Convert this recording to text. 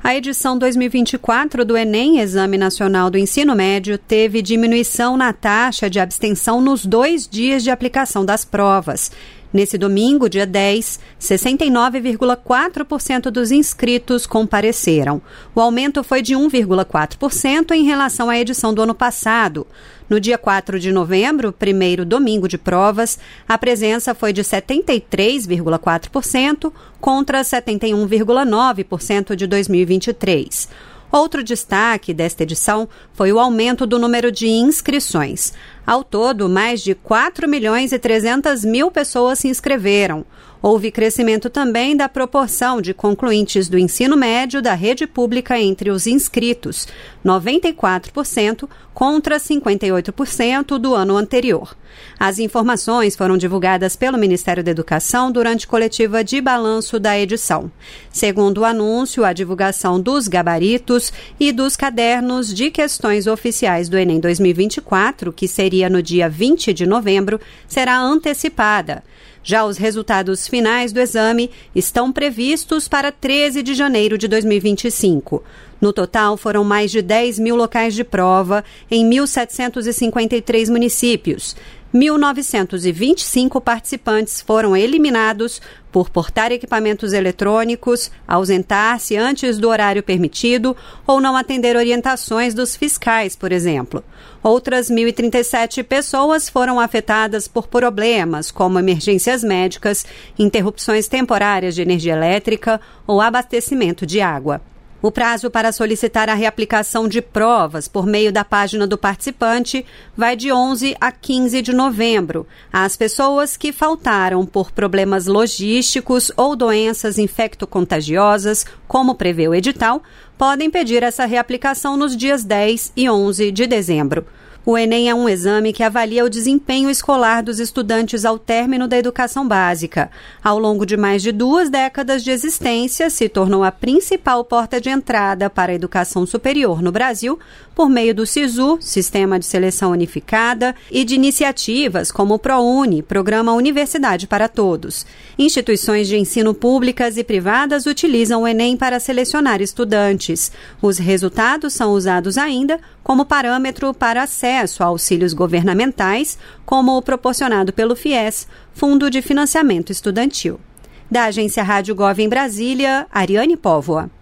A edição 2024 do Enem, Exame Nacional do Ensino Médio, teve diminuição na taxa de abstenção nos 2 dias de aplicação das provas. Nesse domingo, dia 10, 69,4% dos inscritos compareceram. O aumento foi de 1,4% em relação à edição do ano passado. No dia 4 de novembro, primeiro domingo de provas, a presença foi de 73,4% contra 71,9% de 2023. Outro destaque desta edição foi o aumento do número de inscrições. Ao todo, mais de 4.300.000 pessoas se inscreveram. Houve crescimento também da proporção de concluintes do ensino médio da rede pública entre os inscritos, 94% contra 58% do ano anterior. As informações foram divulgadas pelo Ministério da Educação durante coletiva de balanço da edição. Segundo o anúncio, a divulgação dos gabaritos e dos cadernos de questões oficiais do Enem 2024, que seria no dia 20 de novembro, será antecipada. Já os resultados finais do exame estão previstos para 13 de janeiro de 2025. No total, foram mais de 10 mil locais de prova em 1.753 municípios. 1.925 participantes foram eliminados por portar equipamentos eletrônicos, ausentar-se antes do horário permitido ou não atender orientações dos fiscais, por exemplo. Outras 1.037 pessoas foram afetadas por problemas como emergências médicas, interrupções temporárias de energia elétrica ou abastecimento de água. O prazo para solicitar a reaplicação de provas por meio da página do participante vai de 11 a 15 de novembro. As pessoas que faltaram por problemas logísticos ou doenças infectocontagiosas, como prevê o edital, podem pedir essa reaplicação nos dias 10 e 11 de dezembro. O Enem é um exame que avalia o desempenho escolar dos estudantes ao término da educação básica. Ao longo de mais de 2 décadas de existência, se tornou a principal porta de entrada para a educação superior no Brasil, por meio do SISU, Sistema de Seleção Unificada, e de iniciativas como o ProUni, Programa Universidade para Todos. Instituições de ensino públicas e privadas utilizam o Enem para selecionar estudantes. Os resultados são usados ainda como parâmetro para acesso a auxílios governamentais, como o proporcionado pelo FIES, Fundo de Financiamento Estudantil. Da Agência Rádio Gov em Brasília, Ariane Póvoa.